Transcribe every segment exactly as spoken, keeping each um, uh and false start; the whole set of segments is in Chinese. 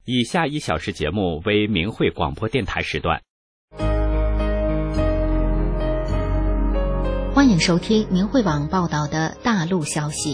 以下一小时节目为明慧广播电台时段。 欢迎收听明慧网报道的大陆消息。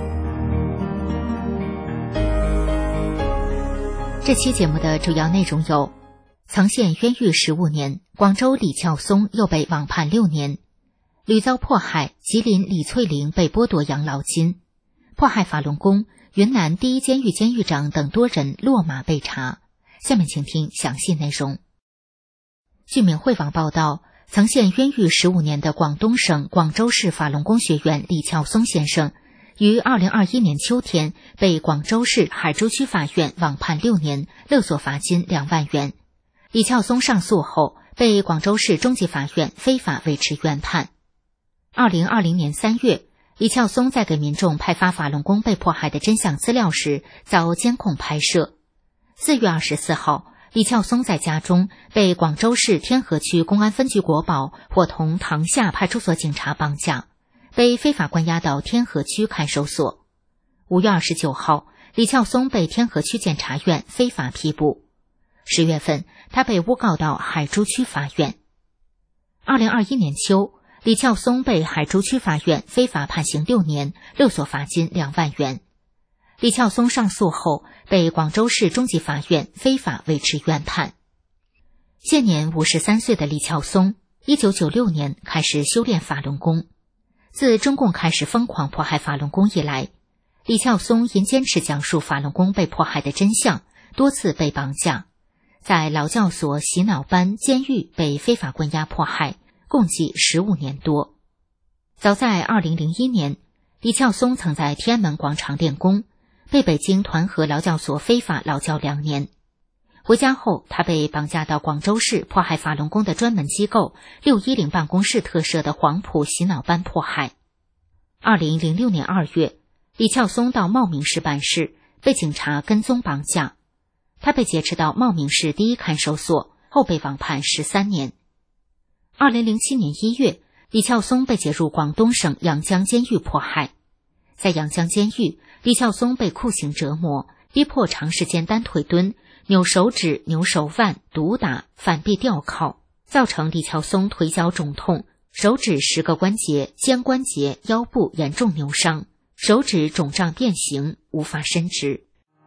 这期节目的主要内容有：曾陷冤狱十五年，广州李撬松又被网判六年；屡遭迫害，吉林李翠玲被剥夺养老金；迫害法轮功，云南第一监狱监狱长等多人落马被查。下面请听详细内容。据明慧网报道，曾陷冤狱十五年的广东省广州市法轮功学员李撬松先生，于二零二一年秋天被广州市海珠区法院网判六年，勒索罚金两万元。李撬松上诉后，被广州市中级法院非法维持原判。二零二零年三月，李撬松在给民众派发法轮功被迫害的真相资料时，遭监控拍摄。四月二十四号，李撬松在家中被广州市天河区公安分局国保伙同塘厦派出所警察绑架，被非法关押到天河区看守所。五月二十九号，李撬松被天河区检察院非法批捕。十月份，他被诬告到海珠区法院。二零二一年秋，李撬松被海珠区法院非法判刑六年，勒索罚金两万元。李撬松上诉后，被广州市中级法院非法维持原判。现年五十三岁的李撬松，一九九六年开始修炼法轮功。自中共开始疯狂迫害法轮功以来，李撬松因坚持讲述法轮功被迫害的真相，多次被绑架，在劳教所、洗脑班、监狱被非法关押迫害，共计十五年多。早在二零零一年，李撬松曾在天安门广场练功，被北京团河劳教所非法劳教两年。回家后，他被绑架到广州市迫害法轮功的专门机构六一零办公室特设的黄埔洗脑班迫害。二零零六年二月，李撬松到茂名市办事，被警察跟踪绑架。他被劫持到茂名市第一看守所，后被网判十三年。二零零七年一月，李撬松被解入广东省阳江监狱迫害。在阳江监狱，李撬松被酷刑折磨，逼迫长时间单腿蹲、扭手指、扭手腕、毒打、反臂吊铐，造成李撬松腿脚肿痛，手指十个关节、肩关节、腰部严重扭伤，手指肿胀变形，无法伸直。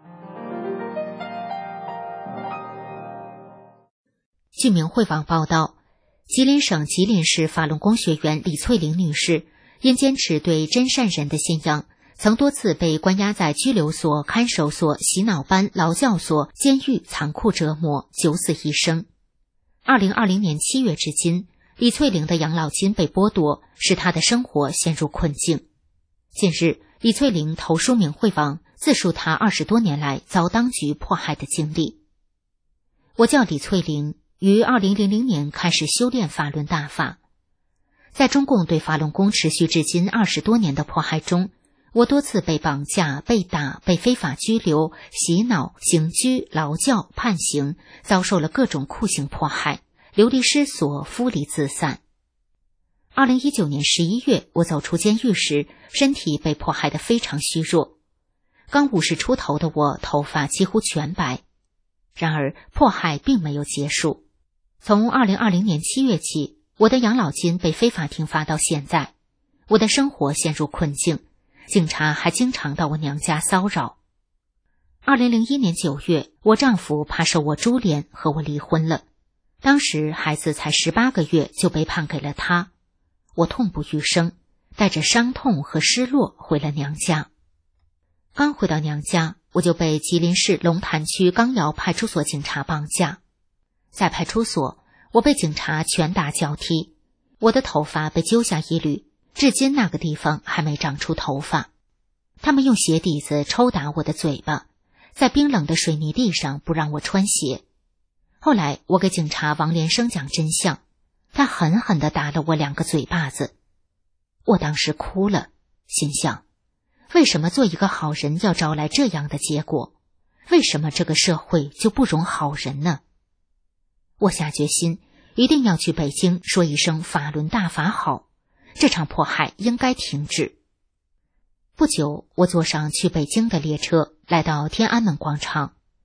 据明慧网报道，吉林省吉林市法轮功学员李翠玲女士因坚持对真善人的信仰，曾多次被关押在拘留所、看守所、洗脑班、劳教所、监狱残酷折磨，九死一生。二零二零年七月至今，李翠玲的养老金被剥夺，使她的生活陷入困境。近日，李翠玲投书明慧网，自述她二十多年来遭当局迫害的经历。我叫李翠玲，于二零零零年开始修炼法轮大法。在中共对法轮功持续至今二十多年的迫害中，我多次被绑架、被打、被非法拘留、洗脑、刑拘、劳教、判刑，遭受了各种酷刑迫害，流离失所，夫离子散。二零一九年十一月，我走出监狱时，身体被迫害得非常虚弱。刚五十出头的我，头发几乎全白。然而，迫害并没有结束。从二零二零年七月起，我的养老金被非法停发到现在，我的生活陷入困境，警察还经常到我娘家骚扰。二零零一年九月，我丈夫怕受我株连，和我离婚了。当时孩子才十八个月，就被判给了他。我痛不欲生，带着伤痛和失落回了娘家。刚回到娘家，我就被吉林市龙潭区钢窑派出所警察绑架。在派出所，我被警察拳打脚踢，我的头发被揪下一缕，至今那个地方还没长出头发。他们用鞋底子抽打我的嘴巴，在冰冷的水泥地上不让我穿鞋。后来我给警察王连生讲真相，他狠狠地打了我两个嘴巴子。我当时哭了，心想，为什么做一个好人要招来这样的结果？为什么这个社会就不容好人呢？我下决心一定要去北京说一声法轮大法好，这场迫害应该停止。不久，我坐上去北京的列车，来到天安门广场。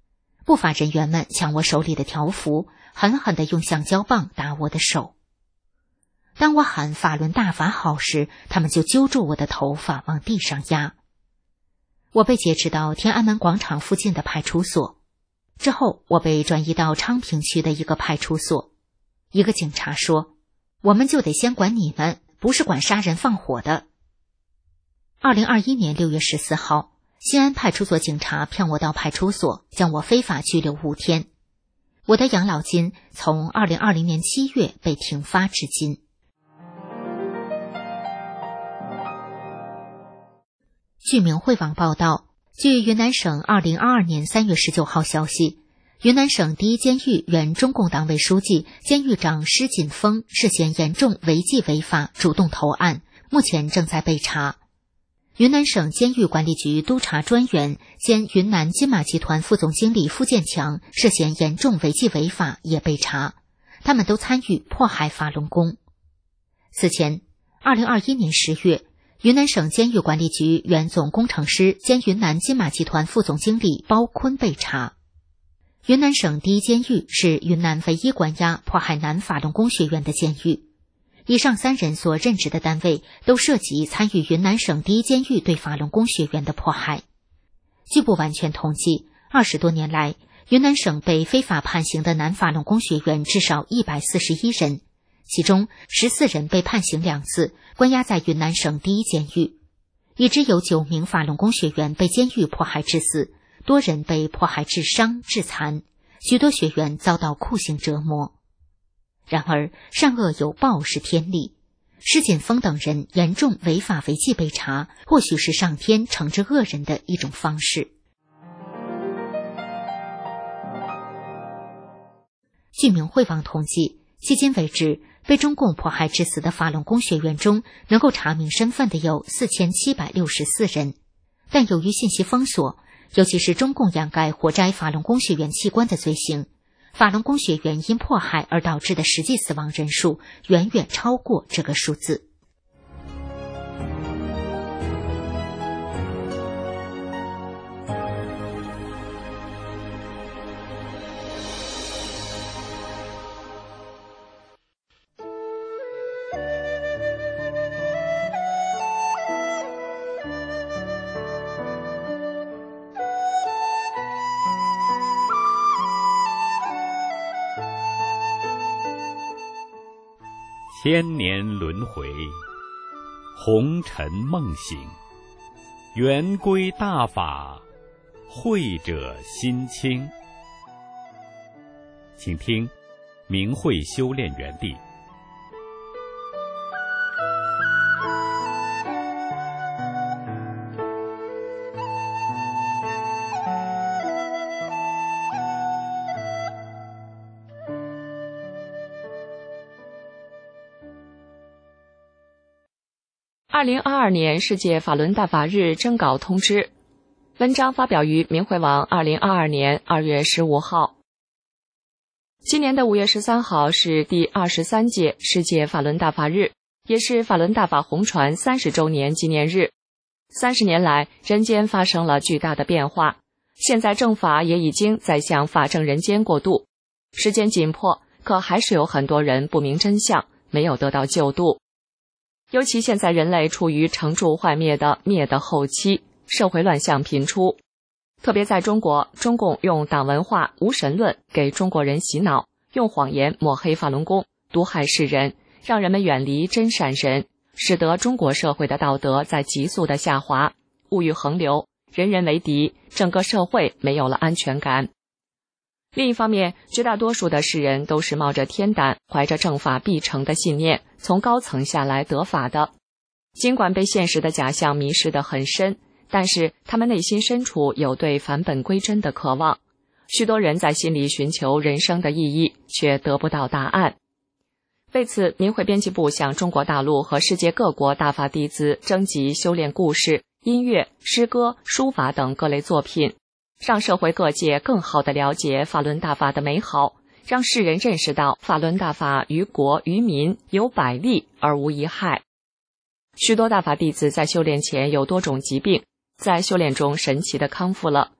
不法人员们抢我手里的条幅，狠狠地用橡胶棒打我的手。当我喊法轮大法好时，他们就揪住我的头发往地上压。我被劫持到天安门广场附近的派出所，之后我被转移到昌平区的一个派出所。一个警察说，我们就得先管你们，不是管杀人放火的。二零二一年六月十四号，西安派出所警察骗我到派出所，将我非法拘留五天。我的养老金从二零二零年七月被停发至今。据明慧网报道，据云南省二零二二年三月十九号消息，云南省第一监狱原中共党委书记、监狱长施锦峰涉嫌严重违纪违法，主动投案，目前正在被查。云南省监狱管理局督察专员兼云南金马集团副总经理付建强涉嫌严重违纪违法，也被查，他们都参与迫害法轮功。此前，二零二一年十月，云南省监狱管理局原总工程师兼云南金马集团副总经理包坤被查。云南省第一监狱是云南唯一关押迫害南法轮功学员的监狱。以上三人所任职的单位都涉及参与云南省第一监狱对法轮功学员的迫害。据不完全统计，二十多年来，云南省被非法判刑的南法轮功学员至少一百四十一人，其中十四人被判刑两次，关押在云南省第一监狱。已知有九名法轮功学员被监狱迫害致死，多人被迫害致伤致残，许多学员遭到酷刑折磨。然而，善恶有报是天理，施锦峰等人严重违法违纪被查，或许是上天惩治恶人的一种方式。据明慧网统计，迄今为止，被中共迫害致死的法轮功学员中，能够查明身份的有四千七百六十四人，但由于信息封锁，尤其是中共掩盖活摘法轮功学员器官的罪行，法轮功学员因迫害而导致的实际死亡人数远远超过这个数字。 千年轮回，红尘梦醒，圆归大法，慧者心清。请听明慧修炼园地。 二零二二年世界法轮大法日征稿通知，文章发表于明慧网二零二二年二月十五号。今年的五月十三号是第二十三届世界法轮大法日，也是法轮大法红传三十周年纪念日。三十年来，人间发生了巨大的变化，现在正法也已经在向法正人间过渡。时间紧迫，可还是有很多人不明真相，没有得到救度。尤其现在人类处于成住坏灭的灭的后期，社会乱象频出。特别在中国，中共用党文化、无神论给中国人洗脑，用谎言抹黑法轮功，毒害世人，让人们远离真善人，使得中国社会的道德在急速的下滑，物欲横流，人人为敌，整个社会没有了安全感。另一方面，绝大多数的世人都是冒着天胆，怀着正法必成的信念，从高层下来得法的。尽管被现实的假象迷失得很深，但是他们内心深处有对返本归真的渴望。许多人在心里寻求人生的意义，却得不到答案。为此，明慧编辑部向中国大陆和世界各国大法弟子征集修炼故事、音乐、诗歌、书法等各类作品，让社会各界更好地了解法轮大法的美好，让世人认识到法轮大法于国于民有百利而无一害。许多大法弟子在修炼前有多种疾病，在修炼中神奇地康复了。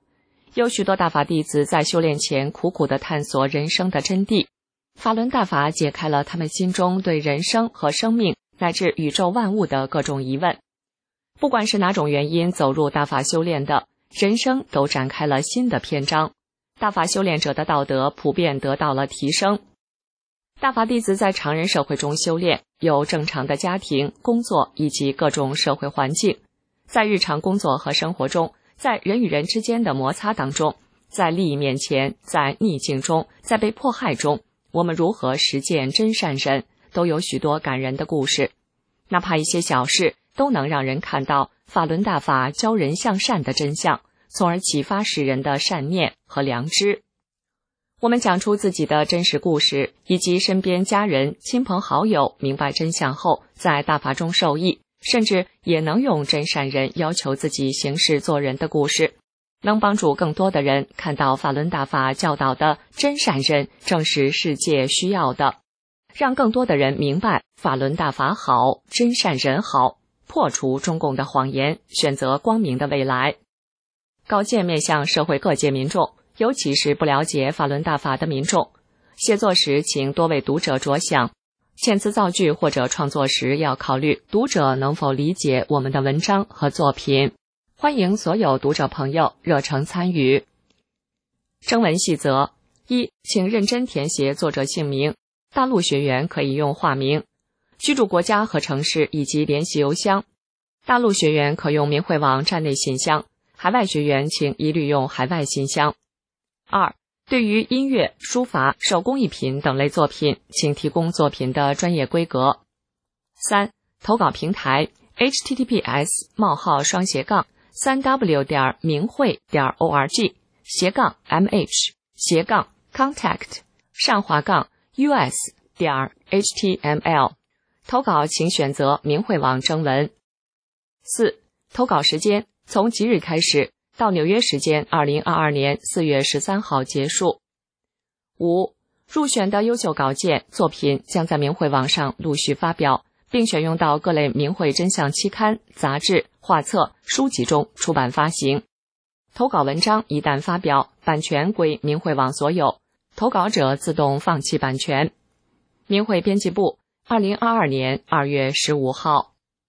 有许多大法弟子在修炼前苦苦地探索人生的真谛，法轮大法解开了他们心中对人生和生命乃至宇宙万物的各种疑问。不管是哪种原因走入大法修炼的，人生都展开了新的篇章，大法修炼者的道德普遍得到了提升。大法弟子在常人社会中修炼，有正常的家庭、工作以及各种社会环境，在日常工作和生活中，在人与人之间的摩擦当中，在利益面前，在逆境中，在被迫害中，我们如何实践真善忍，都有许多感人的故事。哪怕一些小事，都能让人看到法轮大法教人向善的真相，从而启发世人的善念和良知。我们讲出自己的真实故事，以及身边家人、亲朋好友明白真相后，在大法中受益，甚至也能用真善忍要求自己行事做人的故事，能帮助更多的人看到法轮大法教导的真善忍正是世界需要的，让更多的人明白法轮大法好，真善忍好，破除中共的谎言，选择光明的未来。稿件面向社会各界民众，尤其是不了解法轮大法的民众，写作时请多为读者着想，遣词造句或者创作时要考虑读者能否理解我们的文章和作品。欢迎所有读者朋友热诚参与。征文细则：一、请认真填写作者姓名，大陆学员可以用化名，居住国家和城市以及联系邮箱。大陆学员可用明慧网站内信箱，海外学员请一律用海外信箱。二、对于音乐、书法、手工艺品等类作品，请提供作品的专业规格。三、投稿平台 H T T P S 冒号双斜杠三 W 点明慧点 O R G 斜杠 M H 斜杠 contact 上滑杠 U S 点 H T M L。投稿请选择明慧网征文。四、投稿时间从即日开始，到纽约时间二零二二年四月十三号结束。五、入选的优秀稿件作品将在明慧网上陆续发表，并选用到各类明慧真相期刊、杂志、画册、书籍中出版发行。投稿文章一旦发表，版权归明慧网所有，投稿者自动放弃版权。明慧编辑部，二零二二年二月十五号。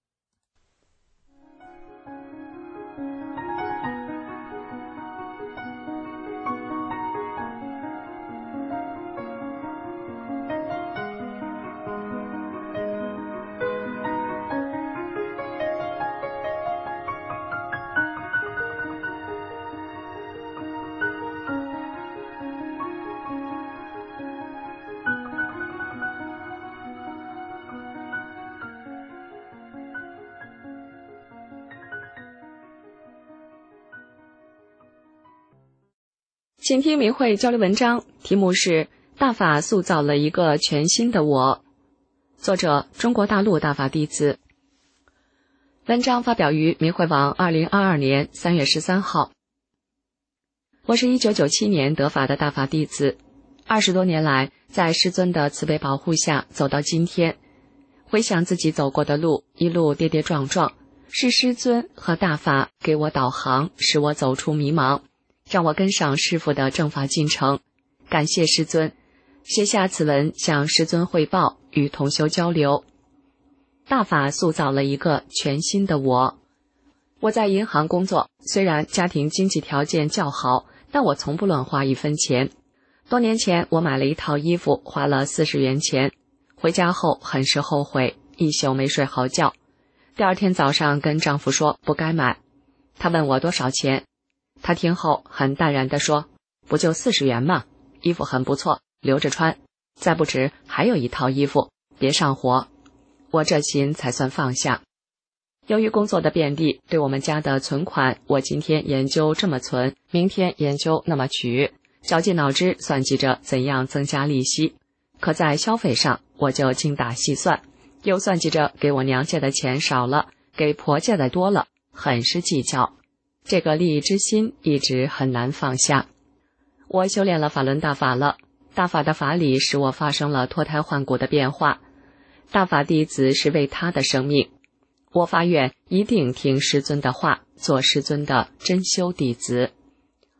请听明慧交流文章，题目是大法塑造了一个全新的我，作者中国大陆大法弟子。文章发表于明慧网二零二二年三月十三号。我是一九九七年得法的大法弟子，二十多年来在师尊的慈悲保护下走到今天，回想自己走过的路，一路跌跌撞撞，是师尊和大法给我导航，使我走出迷茫，让我跟上师父的正法进程，感谢师尊，写下此文向师尊汇报，与同修交流。大法塑造了一个全新的我。我在银行工作，虽然家庭经济条件较好，但我从不乱花一分钱。多年前我买了一套衣服，花了四十元钱，回家后很是后悔，一宿没睡好觉。第二天早上跟丈夫说不该买，他问我多少钱，他听后很淡然地说，不就四十元嘛，衣服很不错，留着穿，再不值还有一套衣服，别上火。我这心才算放下。由于工作的便利，对我们家的存款，我今天研究这么存，明天研究那么取，绞尽脑汁算计着怎样增加利息。可在消费上，我就精打细算，又算计着给我娘家的钱少了，给婆家的多了，很是计较。这个利益之心一直很难放下。我修炼了法轮大法了，大法的法理使我发生了脱胎换骨的变化。大法弟子是为他的生命，我发愿一定听师尊的话，做师尊的真修弟子。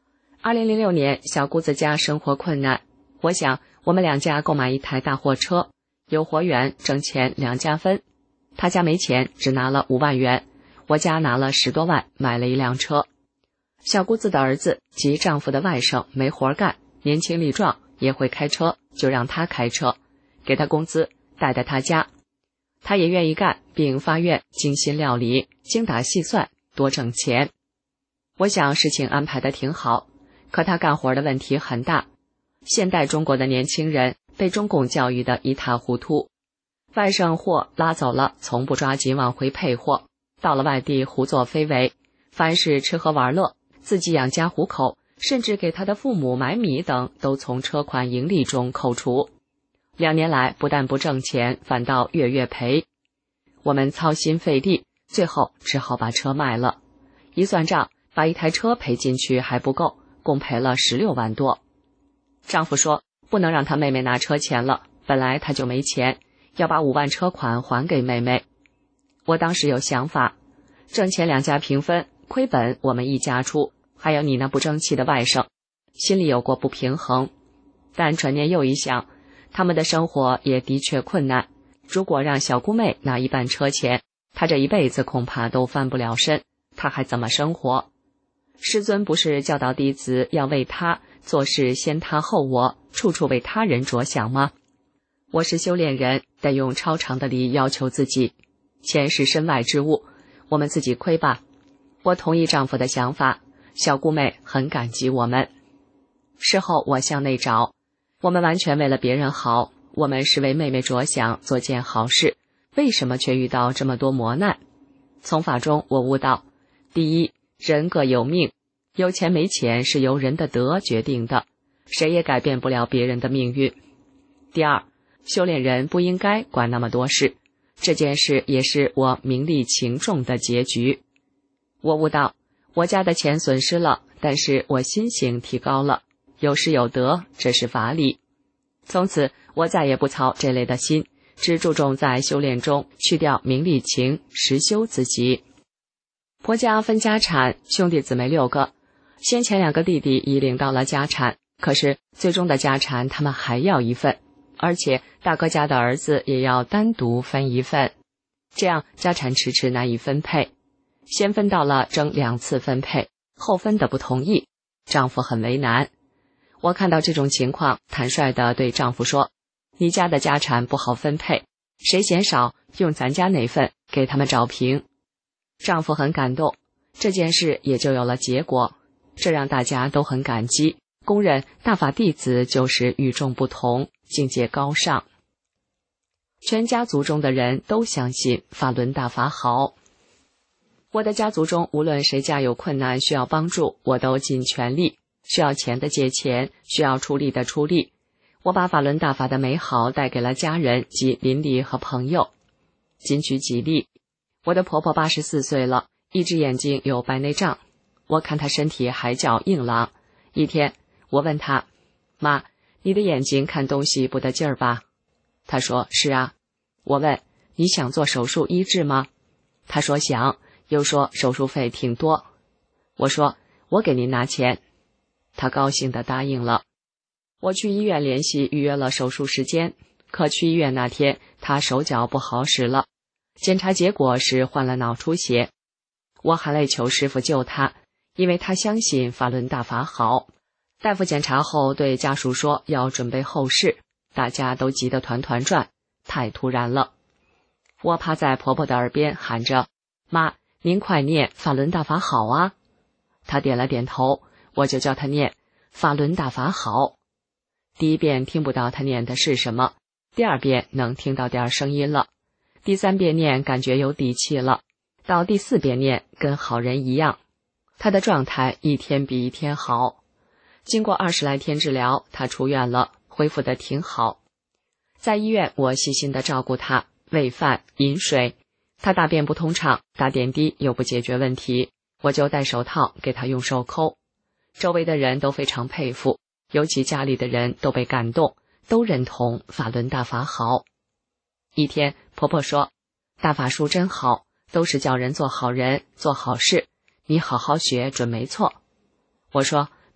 二零零六年，小姑子家生活困难，我想我们两家购买一台大货车，有货源挣钱两家分。他家没钱，只拿了五万元，我家拿了十多万买了一辆车。小姑子的儿子及丈夫的外甥没活干，年轻力壮，也会开车，就让他开车，给他工资，带带他家。他也愿意干，并发愿精心料理，精打细算，多挣钱。我想事情安排得挺好，可他干活的问题很大。现代中国的年轻人被中共教育得一塌糊涂，外省货拉走了，从不抓紧往回配货，到了外地胡作非为，凡是吃喝玩乐，自己养家糊口，甚至给他的父母买米等，都从车款盈利中扣除。两年来不但不挣钱，反倒月月赔。我们操心费力，最后只好把车卖了。一算账，把一台车赔进去还不够，共赔了十六万多。丈夫说不能让他妹妹拿车钱了，本来他就没钱，要把五万车款还给妹妹。我当时有想法，挣钱两家平分，亏本我们一家出，还有你那不争气的外甥，心里有过不平衡。但转念又一想，他们的生活也的确困难，如果让小姑妹拿一半车钱，她这一辈子恐怕都翻不了身，她还怎么生活？师尊不是教导弟子要为他，做事先他后我，处处为他人着想吗？我是修炼人，得用超长的力要求自己。钱是身外之物，我们自己亏吧。我同意丈夫的想法，小姑妹很感激我们。事后我向内找，我们完全为了别人好，我们是为妹妹着想，做件好事，为什么却遇到这么多磨难？从法中我悟到，第一，人各有命，有钱没钱是由人的德决定的，谁也改变不了别人的命运。第二，修炼人不应该管那么多事，这件事也是我名利情重的结局。我悟到，我家的钱损失了，但是我心性提高了，有失有得，这是法理。从此我再也不操这类的心，只注重在修炼中去掉名利情，实修自己。婆家分家产，兄弟姊妹六个，先前两个弟弟已领到了家产，可是最终的家产他们还要一份，而且大哥家的儿子也要单独分一份，这样家产迟迟难以分配。先分到了争两次分配，后分的不同意，丈夫很为难。我看到这种情况，坦率地对丈夫说，你家的家产不好分配，谁嫌少，用咱家那份给他们找平。丈夫很感动，这件事也就有了结果，这让大家都很感激，公认大法弟子就是与众不同，境界高尚。全家族中的人都相信法轮大法好。我的家族中无论谁家有困难需要帮助，我都尽全力，需要钱的借钱，需要出力的出力。我把法轮大法的美好带给了家人及邻里和朋友。仅举几例，我的婆婆八十四岁了，一只眼睛有白内障，我看她身体还较硬朗。一天我问她，妈，你的眼睛看东西不得劲儿吧？她说是啊。我问，你想做手术医治吗？她说想，又说手术费挺多。我说我给您拿钱。她高兴地答应了。我去医院联系预约了手术时间，可去医院那天她手脚不好使了，检查结果是患了脑出血。我含泪求师父救她，因为她相信法轮大法好。大夫检查后对家属说要准备后事，大家都急得团团转，太突然了。我趴在婆婆的耳边喊着，妈，您快念法轮大法好啊。她点了点头，我就叫她念法轮大法好。第一遍听不到她念的是什么，第二遍能听到点声音了，第三遍念感觉有底气了，到第四遍念跟好人一样。她的状态一天比一天好。经过二十来天治疗，她出院了，恢复得挺好。在医院我细心地照顾她，喂饭饮水，她大便不通畅，打点滴又不解决问题，我就戴手套给她用手抠。周围的人都非常佩服，尤其家里的人都被感动，都认同法轮大法好。一天婆婆说，大法书真好，都是叫人做好人做好事，你好好学准没错。我说，妈，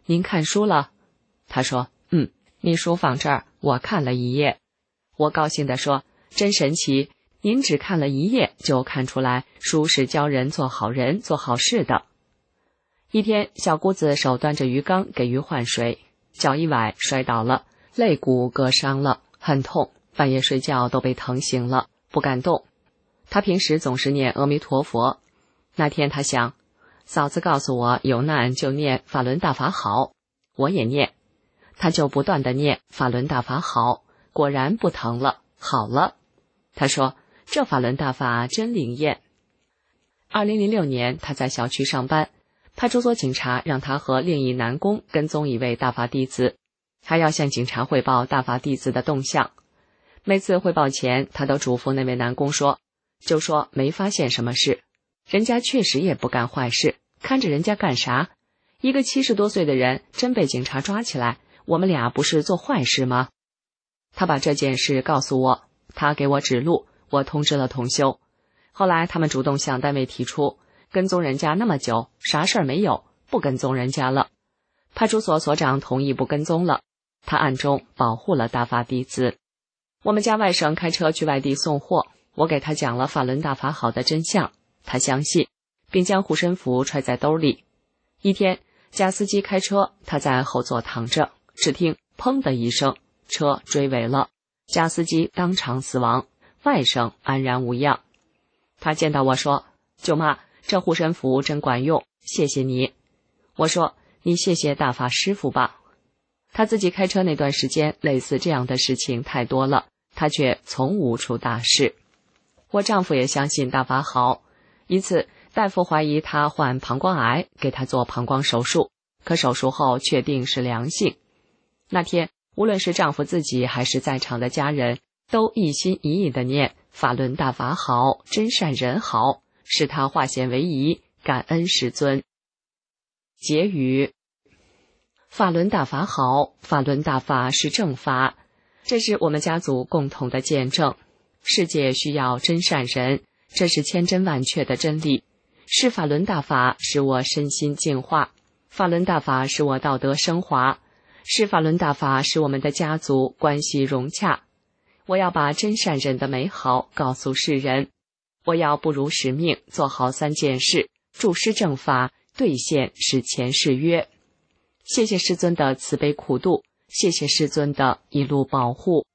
您看书了？他说，嗯，你书放这儿，我看了一页。我高兴地说，真神奇，您只看了一页就看出来书是教人做好人做好事的。一天，小姑子手端着鱼缸给鱼换水，脚一崴摔倒了，肋骨割伤了，很痛，半夜睡觉都被疼醒了，不敢动。她平时总是念阿弥陀佛，那天她想，嫂子告诉我有难就念法轮大法好，我也念。她就不断地念法轮大法好，果然不疼了，好了。她说，这法轮大法真灵验。二零零六年，她在小区上班，派出所警察让她和另一男工跟踪一位大法弟子，还要向警察汇报大法弟子的动向。每次汇报前，她都嘱咐那位男工说，就说没发现什么事，人家确实也不干坏事，看着人家干啥？一个七十多岁的人真被警察抓起来，我们俩不是做坏事吗？他把这件事告诉我，他给我指路，我通知了同修。后来他们主动向单位提出，跟踪人家那么久，啥事儿没有，不跟踪人家了。派出所所长同意不跟踪了，他暗中保护了大法弟子。我们家外甥开车去外地送货，我给他讲了法轮大法好的真相，他相信，并将护身符揣在兜里。一天，贾司机开车，他在后座躺着，只听砰的一声，车追尾了，贾司机当场死亡，外甥安然无恙。他见到我说，舅妈，这护身符真管用，谢谢你。我说，你谢谢大法师父吧。他自己开车那段时间，类似这样的事情太多了，他却从无出大事。我丈夫也相信大法好，一次大夫怀疑他患膀胱癌，给他做膀胱手术，可手术后确定是良性。那天无论是丈夫自己还是在场的家人，都一心一意地念法轮大法好，真善人好，使他化险为夷，感恩师尊。结语：法轮大法好，法轮大法是正法，这是我们家族共同的见证。世界需要真善人，这是千真万确的真理。是法轮大法使我身心净化，法轮大法使我道德升华，是法轮大法使我们的家族关系融洽。我要把真善人的美好告诉世人，我要不辱使命，做好三件事，助施正法，兑现是前世约。谢谢师尊的慈悲苦度，谢谢师尊的一路保护。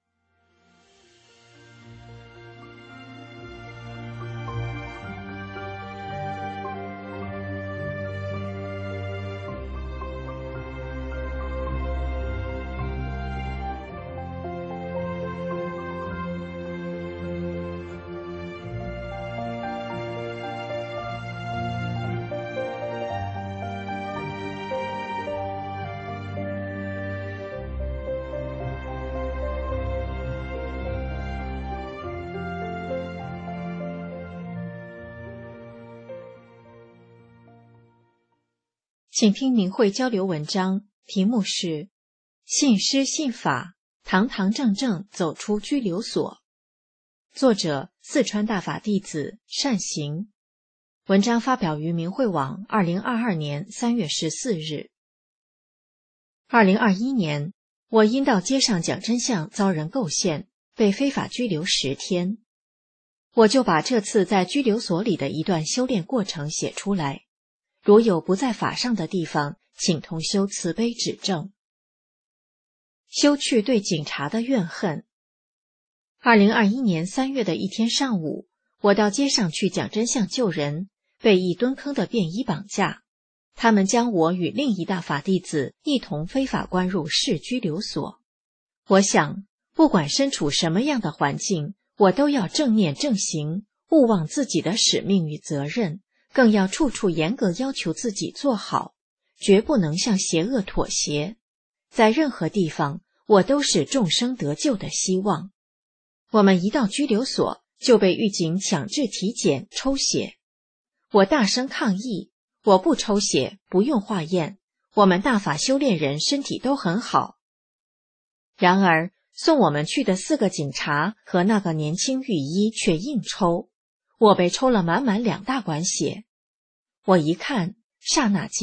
请听明慧交流文章，题目是信师信法，堂堂正正走出拘留所。作者四川大法弟子善行。文章发表于明慧网二零二二年三月十四日。二零二一年，我因到街上讲真相遭人构陷，被非法拘留十天。我就把这次在拘留所里的一段修炼过程写出来。如有不在法上的地方，请同修慈悲指正。修去对警察的怨恨。二零二一年三月的一天上午，我到街上去讲真相救人，被一蹲坑的便衣绑架，他们将我与另一大法弟子一同非法关入市拘留所。我想，不管身处什么样的环境，我都要正念正行，勿忘自己的使命与责任，更要处处严格要求自己做好，绝不能向邪恶妥协。在任何地方，我都是众生得救的希望。我们一到拘留所，就被狱警强制体检抽血。我大声抗议，我不抽血，不用化验，我们大法修炼人身体都很好。然而，送我们去的四个警察和那个年轻狱医却硬抽，我被抽了满满两大管血。我一看，刹那间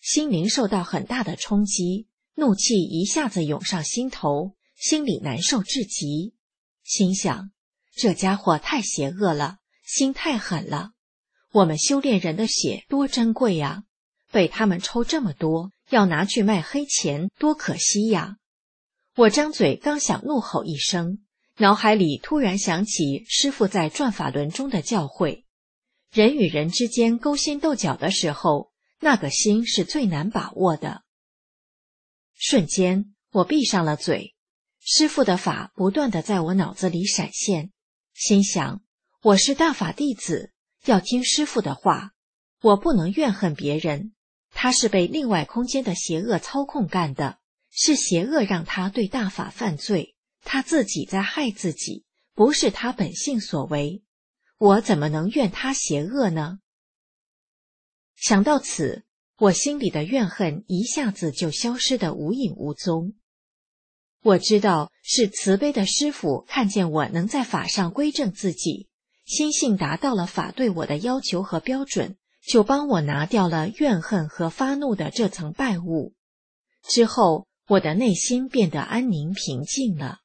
心灵受到很大的冲击，怒气一下子涌上心头，心里难受至极，心想，这家伙太邪恶了，心太狠了。我们修炼人的血多珍贵呀，被他们抽这么多，要拿去卖黑钱，多可惜呀。我张嘴刚想怒吼一声，脑海里突然想起师父在转法轮中的教诲，人与人之间勾心斗角的时候，那个心是最难把握的。瞬间我闭上了嘴，师父的法不断地在我脑子里闪现，心想，我是大法弟子，要听师父的话，我不能怨恨别人，他是被另外空间的邪恶操控干的，是邪恶让他对大法犯罪，他自己在害自己，不是他本性所为，我怎么能怨他邪恶呢？想到此，我心里的怨恨一下子就消失得无影无踪。我知道是慈悲的师父看见我能在法上归正自己，心性达到了法对我的要求和标准，就帮我拿掉了怨恨和发怒的这层败物。之后，我的内心变得安宁平静了。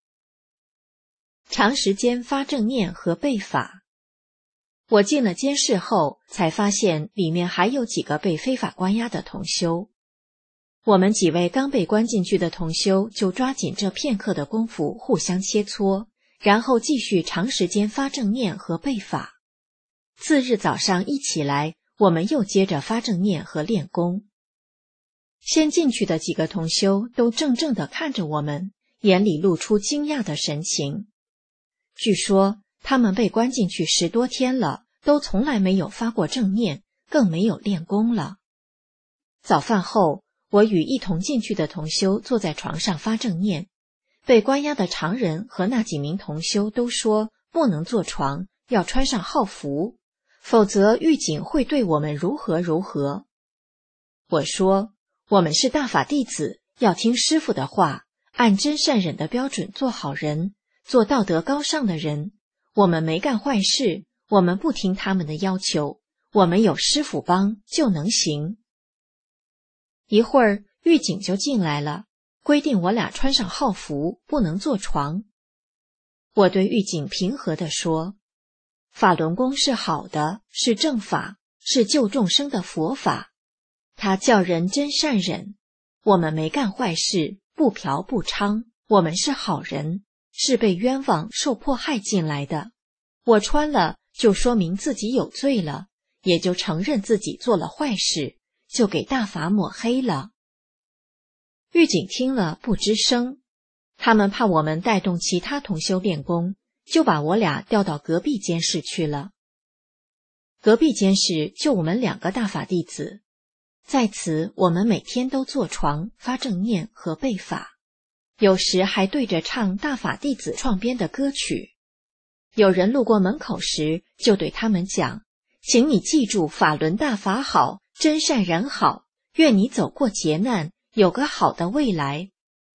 长时间发正念和背法。我进了监室后，才发现里面还有几个被非法关押的同修。我们几位刚被关进去的同修就抓紧这片刻的功夫互相切磋，然后继续长时间发正念和背法。次日早上一起来，我们又接着发正念和练功。先进去的几个同修都怔怔地看着我们，眼里露出惊讶的神情。据说他们被关进去十多天了，都从来没有发过正念，更没有练功了。早饭后，我与一同进去的同修坐在床上发正念。被关押的常人和那几名同修都说不能坐床，要穿上号服，否则狱警会对我们如何如何。我说，我们是大法弟子，要听师父的话，按真善忍的标准做好人，做道德高尚的人。我们没干坏事，我们不听他们的要求，我们有师父帮就能行。一会儿狱警就进来了，规定我俩穿上号服，不能坐床。我对狱警平和地说，法轮功是好的，是正法，是救众生的佛法，它叫人真善忍。我们没干坏事，不嫖不娼，我们是好人，是被冤枉受迫害进来的。我穿了就说明自己有罪了，也就承认自己做了坏事，就给大法抹黑了。狱警听了不吱声，他们怕我们带动其他同修练功，就把我俩调到隔壁监室去了。隔壁监室就我们两个大法弟子，在此我们每天都坐床发正念和背法，有时还对着唱大法弟子创编的歌曲。有人路过门口时，就对他们讲，请你记住法轮大法好，真善人好，愿你走过劫难，有个好的未来。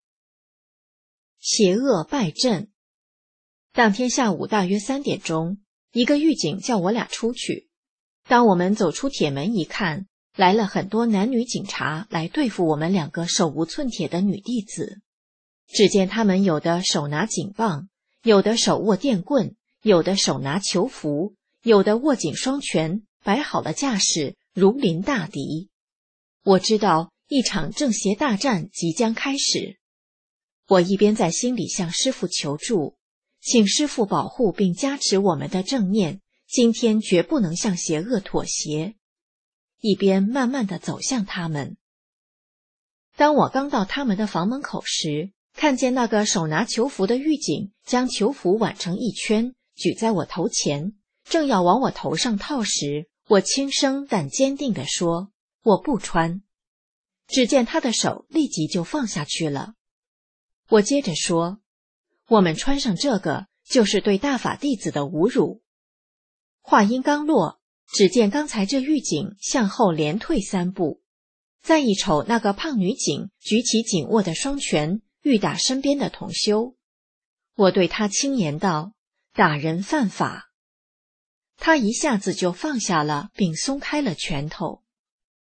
邪恶败阵。当天下午大约三点钟，一个狱警叫我俩出去。当我们走出铁门一看，来了很多男女警察来对付我们两个手无寸铁的女弟子。只见他们有的手拿警棒，有的手握电棍，有的手拿球符，有的握紧双拳，摆好了架势，如临大敌。我知道一场正邪大战即将开始。我一边在心里向师父求助，请师父保护并加持我们的正念，今天绝不能向邪恶妥协，一边慢慢地走向他们。当我刚到他们的房门口时，看见那个手拿球符的狱警将球符挽成一圈，举在我头前，正要往我头上套时，我轻声但坚定地说，我不穿。只见他的手立即就放下去了。我接着说，我们穿上这个就是对大法弟子的侮辱。话音刚落，只见刚才这狱警向后连退三步，再一瞅那个胖女警举起紧握的双拳，欲打身边的同修。我对他轻言道，打人犯法。他一下子就放下了，并松开了拳头。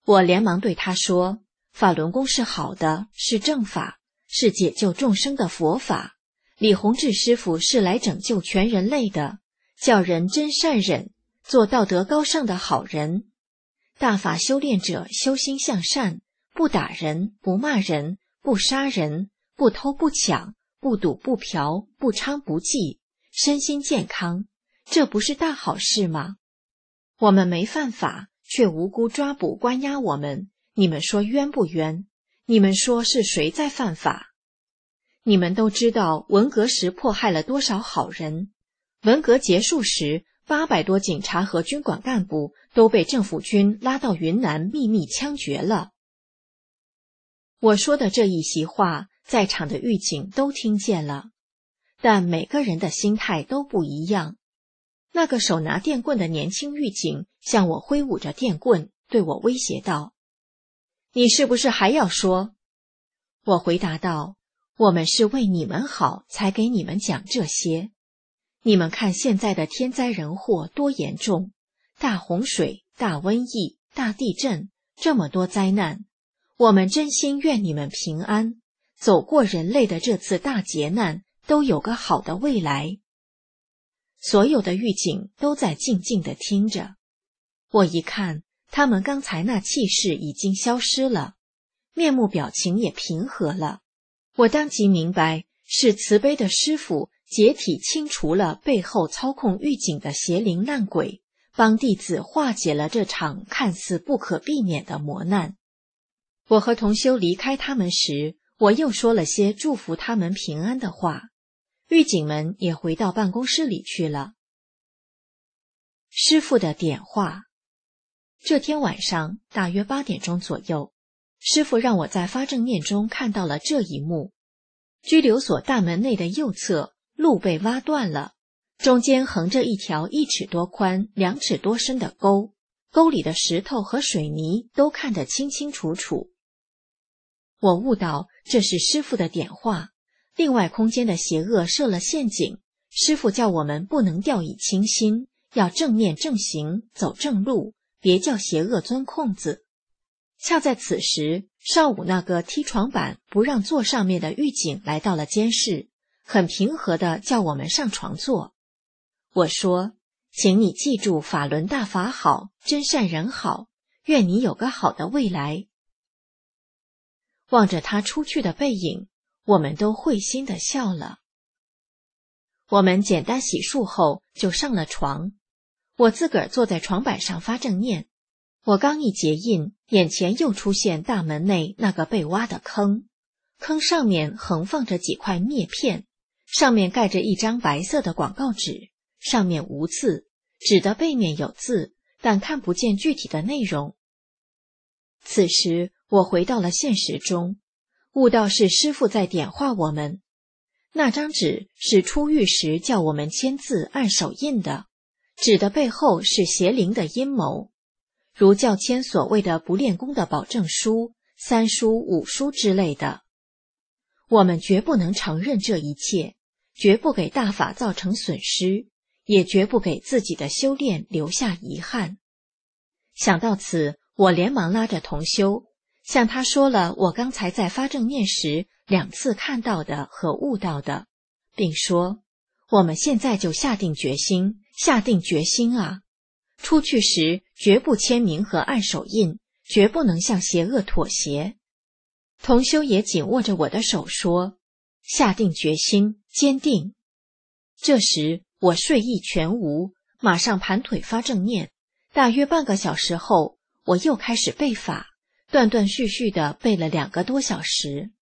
我连忙对他说，法轮功是好的，是正法，是解救众生的佛法。李洪志师傅是来拯救全人类的，叫人真善忍，做道德高尚的好人。大法修炼者修心向善，不打人，不骂人，不杀人，不偷不抢，不赌不嫖，不娼不妓，身心健康，这不是大好事吗？我们没犯法，却无辜抓捕关押我们，你们说冤不冤？你们说是谁在犯法？你们都知道文革时迫害了多少好人，文革结束时八百多警察和军管干部都被政府军拉到云南秘密枪决了。我说的这一席话，在场的狱警都听见了，但每个人的心态都不一样。那个手拿电棍的年轻狱警向我挥舞着电棍，对我威胁道：“你是不是还要说？”我回答道：“我们是为你们好，才给你们讲这些。你们看现在的天灾人祸多严重，大洪水、大瘟疫、大地震，这么多灾难，我们真心愿你们平安，走过人类的这次大劫难，都有个好的未来。”所有的狱警都在静静地听着。我一看，他们刚才那气势已经消失了，面目表情也平和了。我当即明白，是慈悲的师父解体清除了背后操控狱警的邪灵烂鬼，帮弟子化解了这场看似不可避免的磨难。我和同修离开他们时，我又说了些祝福他们平安的话，狱警们也回到办公室里去了。师父的点化。这天晚上大约八点钟左右，师父让我在发正念中看到了这一幕：拘留所大门内的右侧路被挖断了，中间横着一条一尺多宽、两尺多深的沟，沟里的石头和水泥都看得清清楚楚。我悟到这是师父的点化，另外空间的邪恶设了陷阱，师父叫我们不能掉以轻心，要正念正行，走正路，别叫邪恶钻空子。恰在此时，上午那个踢床板不让坐上面的狱警来到了监室，很平和地叫我们上床坐。我说：“请你记住法轮大法好，真善人好，愿你有个好的未来。”望着他出去的背影，我们都会心地笑了。我们简单洗漱后就上了床，我自个儿坐在床板上发正念。我刚一结印，眼前又出现大门内那个被挖的坑，坑上面横放着几块篾片，上面盖着一张白色的广告纸，上面无字，纸的背面有字，但看不见具体的内容。此时我回到了现实中，悟到是师父在点化我们。那张纸是出狱时叫我们签字按手印的，纸的背后是邪灵的阴谋，如叫签所谓的不练功的保证书、三书、五书之类的。我们绝不能承认这一切，绝不给大法造成损失，也绝不给自己的修炼留下遗憾。想到此，我连忙拉着同修，向他说了我刚才在发正念时两次看到的和悟到的，并说：我们现在就下定决心，下定决心啊！出去时绝不签名和按手印，绝不能向邪恶妥协。同修也紧握着我的手说：下定决心，坚定。这时我睡意全无，马上盘腿发正念。大约半个小时后，我又开始背法，断断续续地背了两个多小时。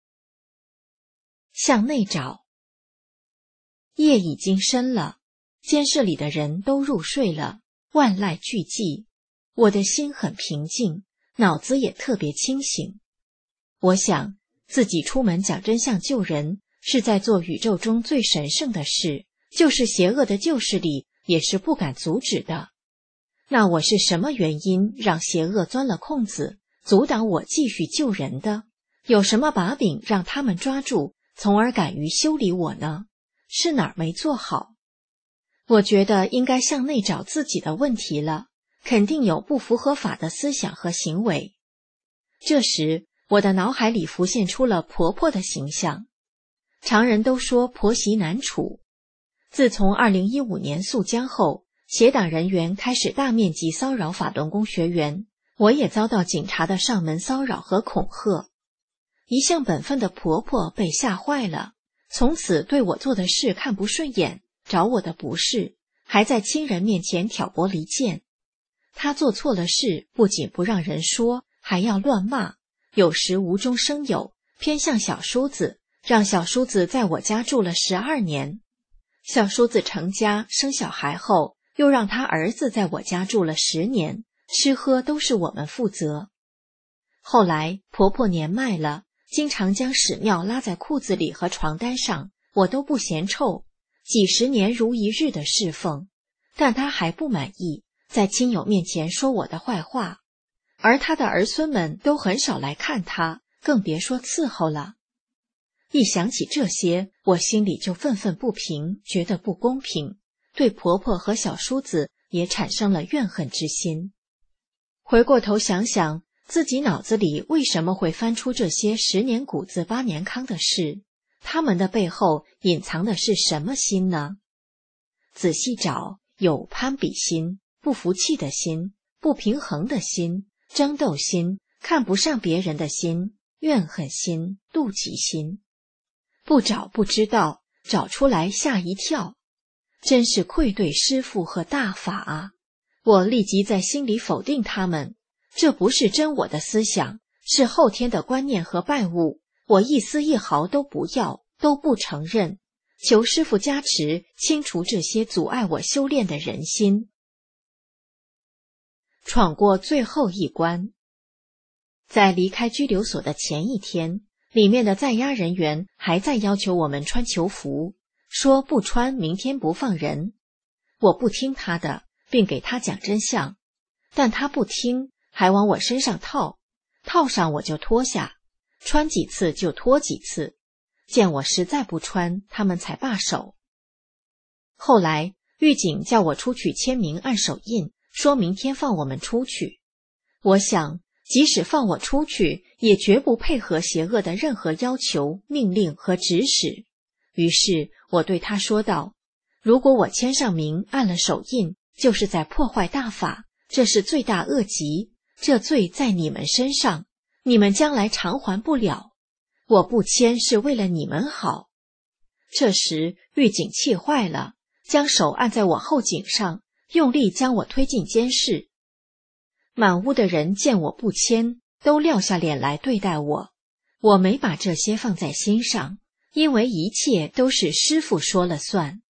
向内找。夜已经深了，监室里的人都入睡了，万籁俱寂。我的心很平静，脑子也特别清醒。我想自己出门讲真相救人，是在做宇宙中最神圣的事，就是邪恶的旧势力也是不敢阻止的。那我是什么原因让邪恶钻了空子，阻挡我继续救人的？有什么把柄让他们抓住，从而敢于修理我呢？是哪儿没做好？我觉得应该向内找自己的问题了， 肯定有不符合法的思想和行为。这时，我的脑海里浮现出了婆婆的形象。常人都说婆媳难处。自从二零一五年肃江后，协党人员开始大面积骚扰法轮功学员，我也遭到警察的上门骚扰和恐吓。一向本分的婆婆被吓坏了，从此对我做的事看不顺眼，找我的不是，还在亲人面前挑拨离间。她做错了事，不仅不让人说，还要乱骂，有时无中生有，偏向小叔子，让小叔子在我家住了十二年。小叔子成家生小孩后，又让他儿子在我家住了十年，吃喝都是我们负责。后来婆婆年迈了，经常将屎尿拉在裤子里和床单上，我都不嫌臭，几十年如一日的侍奉，但她还不满意，在亲友面前说我的坏话，而她的儿孙们都很少来看她，更别说伺候了。一想起这些，我心里就愤愤不平，觉得不公平，对婆婆和小叔子也产生了怨恨之心。回过头想想，自己脑子里为什么会翻出这些十年谷子八年糠的事？他们的背后隐藏的是什么心呢？仔细找，有攀比心、不服气的心、不平衡的心、争斗心、看不上别人的心、怨恨心、妒忌心。不找不知道，找出来吓一跳，真是愧对师父和大法啊！我立即在心里否定他们，这不是真我的思想，是后天的观念和拜物，我一丝一毫都不要，都不承认，求师父加持，清除这些阻碍我修炼的人心。闯过最后一关。在离开拘留所的前一天，里面的在押人员还在要求我们穿囚服，说不穿明天不放人。我不听他的，并给他讲真相，但他不听，还往我身上套，套上我就脱下，穿几次就脱几次，见我实在不穿，他们才罢手。后来狱警叫我出去签名按手印，说明天放我们出去。我想即使放我出去，也绝不配合邪恶的任何要求、命令和指使。于是我对他说道，如果我签上名按了手印，就是在破坏大法，这是罪大恶极，这罪在你们身上，你们将来偿还不了，我不签是为了你们好。这时狱警气坏了，将手按在我后颈上，用力将我推进监室。满屋的人见我不签，都撂下脸来对待我。我没把这些放在心上，因为一切都是师父说了算。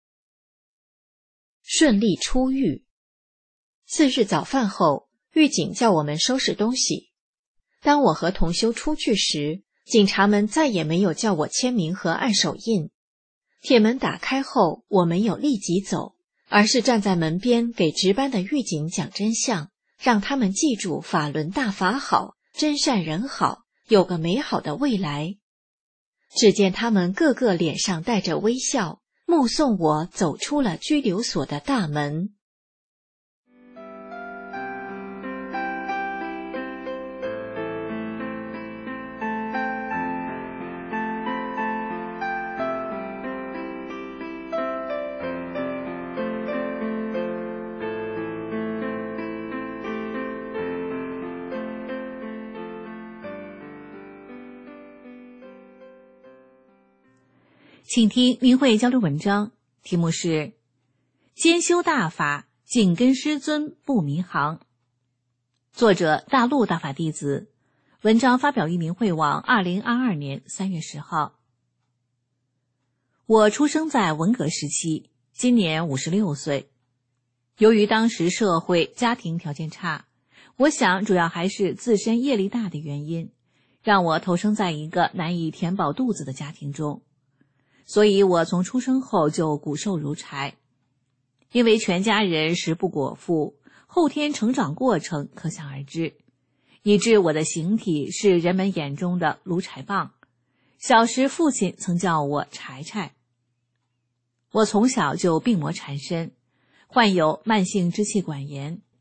顺利出狱。次日早饭后，狱警叫我们收拾东西。当我和同修出去时，警察们再也没有叫我签名和按手印。铁门打开后，我没有立即走，而是站在门边给值班的狱警讲真相，让他们记住法轮大法好，真善人好，有个美好的未来。只见他们个个脸上带着微笑，目送我走出了拘留所的大门。 请听明慧交流文章，题目是兼修大法，紧跟师尊不迷航。作者大陆大法弟子，文章发表于明慧网二零二二年三月十号。我出生在文革时期，今年五十六岁。由于当时社会家庭条件差，我想主要还是自身业力大的原因，让我投生在一个难以填饱肚子的家庭中。所以我从出生后就骨瘦如柴，因为全家人食不果腹，后天成长过程可想而知，以致我的形体是人们眼中的炉柴棒。小时父亲曾叫我柴柴。我从小就病魔缠身，患有慢性支气管炎，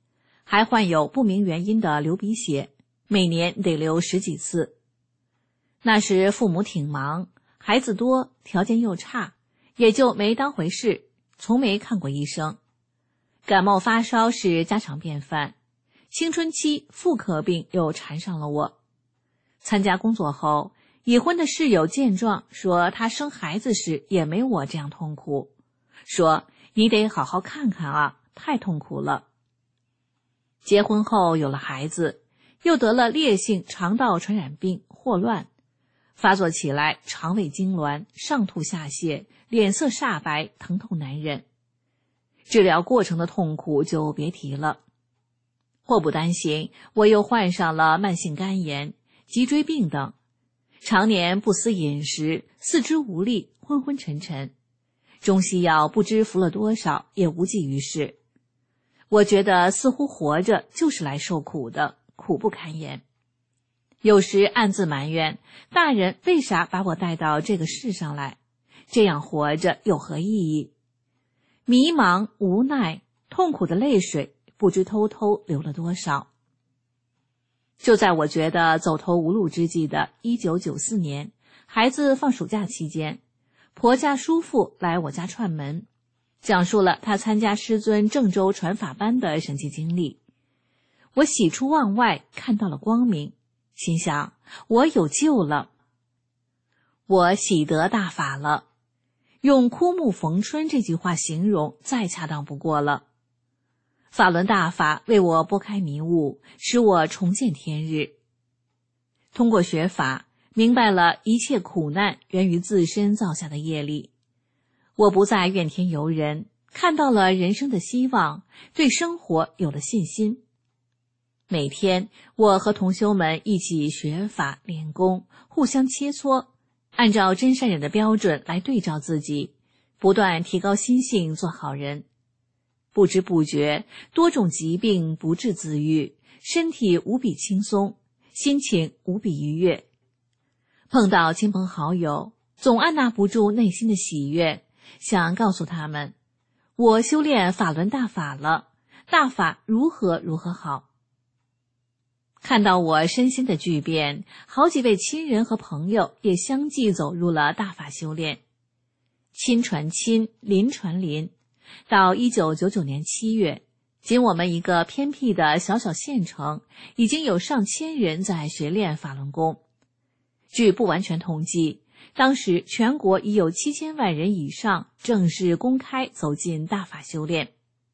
还患有不明原因的流鼻血，每年得流十几次。那时父母挺忙，孩子多，条件又差，也就没当回事，从没看过医生。感冒发烧是家常便饭，青春期妇科病又缠上了我。参加工作后，已婚的室友见状说她生孩子时也没我这样痛苦，说你得好好看看啊，太痛苦了。结婚后有了孩子，又得了烈性肠道传染病霍乱，发作起来肠胃痉挛，上吐下泻，脸色煞白，疼痛难忍。治疗过程的痛苦就别提了。祸不单行，我又患上了慢性肝炎、脊椎病等，常年不思饮食，四肢无力，昏昏沉沉，中西药不知服了多少，也无济于事。我觉得似乎活着就是来受苦的，苦不堪言。有时暗自埋怨，大人为啥把我带到这个世上来？这样活着有何意义？迷茫、无奈、痛苦的泪水不知偷偷流了多少。就在我觉得走投无路之际的一九九四年，孩子放暑假期间，婆家叔父来我家串门，讲述了他参加师尊郑州传法班的神奇经历。我喜出望外，看到了光明，心想我有救了，我喜得大法了。用枯木逢春这句话形容再恰当不过了。法轮大法为我拨开迷雾，使我重见天日。通过学法，明白了一切苦难源于自身造下的业力。我不再怨天尤人，看到了人生的希望，对生活有了信心。每天我和同修们一起学法练功，互相切磋，按照真善忍的标准来对照自己，不断提高心性，做好人。不知不觉，多种疾病不治自愈，身体无比轻松，心情无比愉悦。碰到亲朋好友，总按捺不住内心的喜悦，想告诉他们，我修炼法轮大法了，大法如何如何好。看到我身心的巨变，好几位亲人和朋友也相继走入了大法修炼。亲传亲，邻传邻，到一九九九年七月，仅我们一个偏僻的小小县城，已经有上千人在学练法轮功。据不完全统计，当时全国已有七千万人以上正式公开走进大法修炼。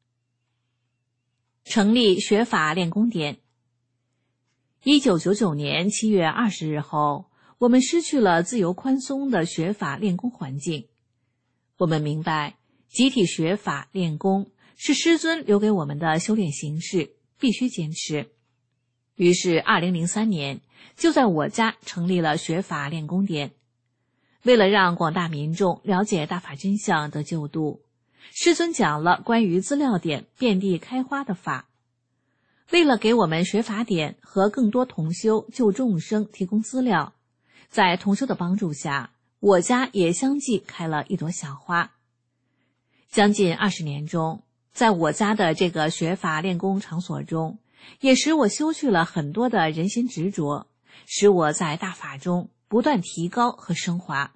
成立学法练功点。一九九九年七月二十日后，我们失去了自由宽松的学法练功环境。我们明白，集体学法练功是师尊留给我们的修炼形式，必须坚持。于是二零零三年，就在我家成立了学法练功点。为了让广大民众了解大法真相得救度，师尊讲了关于资料点遍地开花的法。为了给我们学法点和更多同修救众生提供资料，在同修的帮助下，我家也相继开了一朵小花。将近二十年中，在我家的这个学法练功场所中，也使我修去了很多的人心执着，使我在大法中不断提高和升华。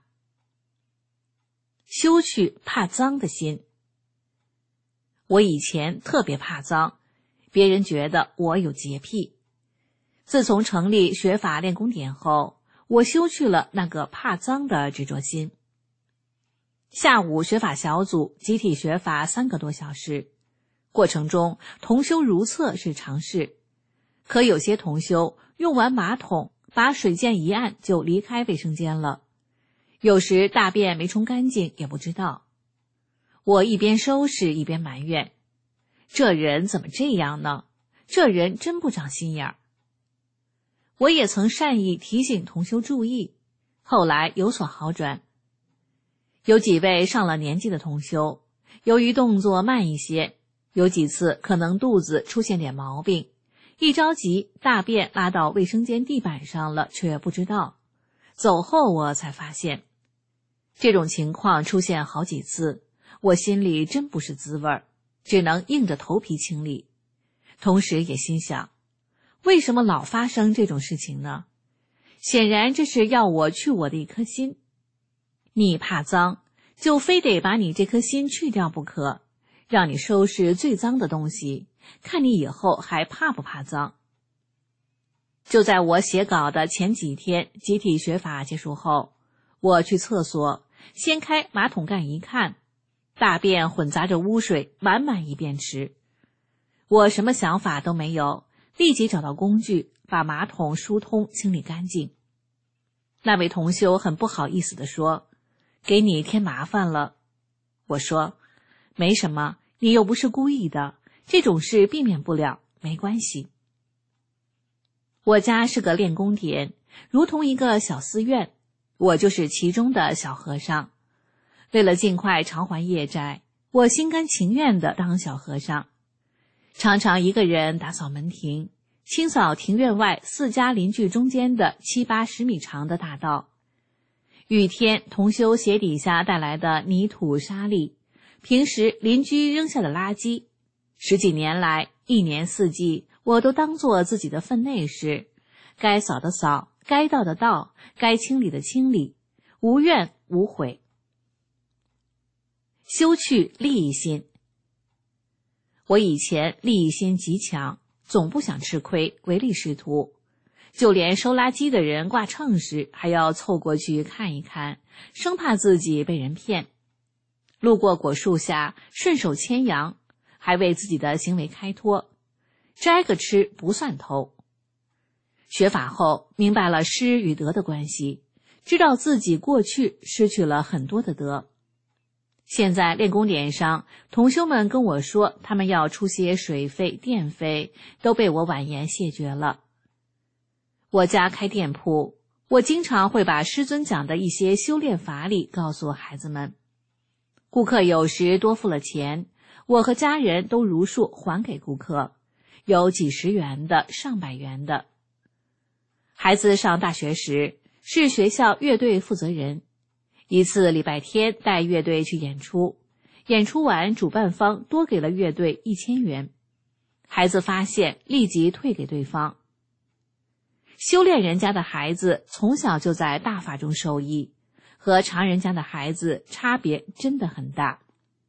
修去怕脏的心。我以前特别怕脏，别人觉得我有洁癖。自从成立学法练功点后，我修去了那个怕脏的执着心。下午学法小组集体学法三个多小时，过程中同修如厕是常事，可有些同修用完马桶，把水剑一按就离开卫生间了，有时大便没冲干净也不知道。我一边收拾一边埋怨，这人怎么这样呢？这人真不长心眼儿。我也曾善意提醒同修注意，后来有所好转。有几位上了年纪的同修，由于动作慢一些，有几次可能肚子出现点毛病，一着急大便拉到卫生间地板上了，却不知道。走后我才发现，这种情况出现好几次，我心里真不是滋味儿，只能硬着头皮清理。 同时也心想，为什么老发生这种事情呢？显然这是要我去我的一颗心。你怕脏，就非得把你这颗心去掉不可，让你收拾最脏的东西，看你以后还怕不怕脏。就在我写稿的前几天，集体学法结束后，我去厕所，掀开马桶盖一看，大便混杂着污水，满满一便池。我什么想法都没有，立即找到工具，把马桶疏通清理干净。那位同修很不好意思地说，给你添麻烦了。我说，没什么，你又不是故意的，这种事避免不了，没关系。我家是个练功点，如同一个小寺院，我就是其中的小和尚。为了尽快偿还业债，我心甘情愿地当小和尚，常常一个人打扫门庭，清扫庭院外四家邻居中间的七八十米长的大道。雨天同修鞋底下带来的泥土沙砾，平时邻居扔下的垃圾，十几年来一年四季我都当作自己的分内事，该扫的扫，该倒的倒，该清理的清理，无怨无悔。修去利益心。我以前利益心极强，总不想吃亏，唯利是图，就连收垃圾的人挂秤时还要凑过去看一看，生怕自己被人骗。路过果树下顺手牵羊，还为自己的行为开脱，摘个吃不算偷。学法后明白了失与得的关系，知道自己过去失去了很多的德。现在练功点上，同修们跟我说他们要出些水费电费，都被我婉言谢绝了。我家开店铺，我经常会把师尊讲的一些修炼法理告诉孩子们。顾客有时多付了钱，我和家人都如数还给顾客，有几十元的，上百元的。孩子上大学时是学校乐队负责人，一次礼拜天带乐队去演出，演出完主办方多给了乐队一千元，孩子发现立即退给对方。修炼人家的孩子从小就在大法中受益，和常人家的孩子差别真的很大。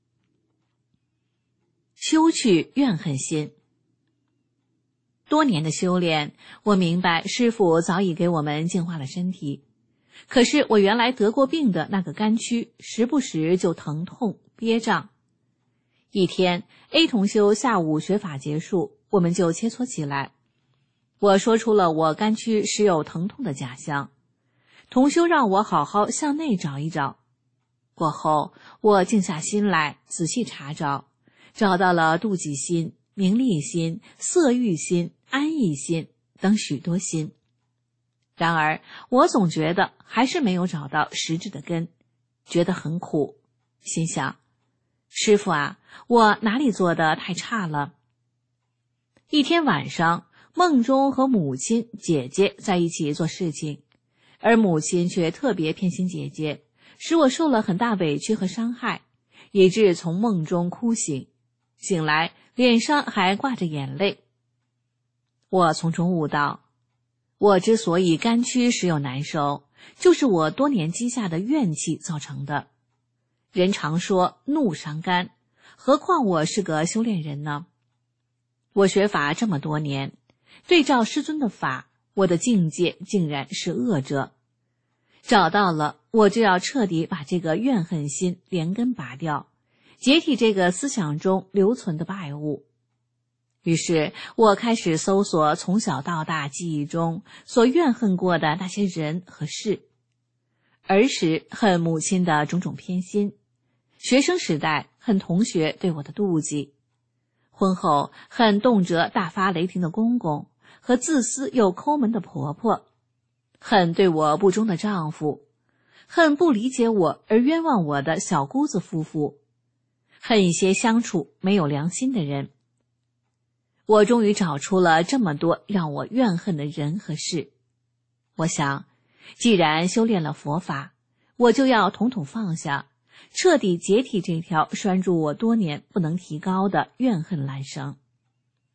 修去怨恨心。多年的修炼，我明白师父早已给我们净化了身体，可是我原来得过病的那个肝区时不时就疼痛憋胀。一天 A 同修下午学法结束，我们就切磋起来，我说出了我肝区时有疼痛的假象，同修让我好好向内找一找。过后我静下心来仔细查找，找到了妒忌心、名利心、色欲心、安逸心等许多心。然而我总觉得还是没有找到实质的根，觉得很苦，心想，师父啊，我哪里做的太差了？一天晚上，梦中和母亲、姐姐在一起做事情，而母亲却特别偏心姐姐，使我受了很大委屈和伤害，以致从梦中哭醒，醒来脸上还挂着眼泪。我从中悟到，我之所以肝区时有难受，就是我多年积下的怨气造成的。人常说怒伤肝，何况我是个修炼人呢？我学法这么多年，对照师尊的法，我的境界竟然是恶者。找到了，我就要彻底把这个怨恨心连根拔掉，解体这个思想中留存的败物。于是我开始搜索从小到大记忆中所怨恨过的那些人和事。儿时恨母亲的种种偏心，学生时代恨同学对我的妒忌，婚后恨动辄大发雷霆的公公和自私又抠门的婆婆，恨对我不忠的丈夫，恨不理解我而冤枉我的小姑子夫妇，恨一些相处没有良心的人。我终于找出了这么多让我怨恨的人和事。我想，既然修炼了佛法，我就要统统放下，彻底解体这条拴住我多年不能提高的怨恨缆绳。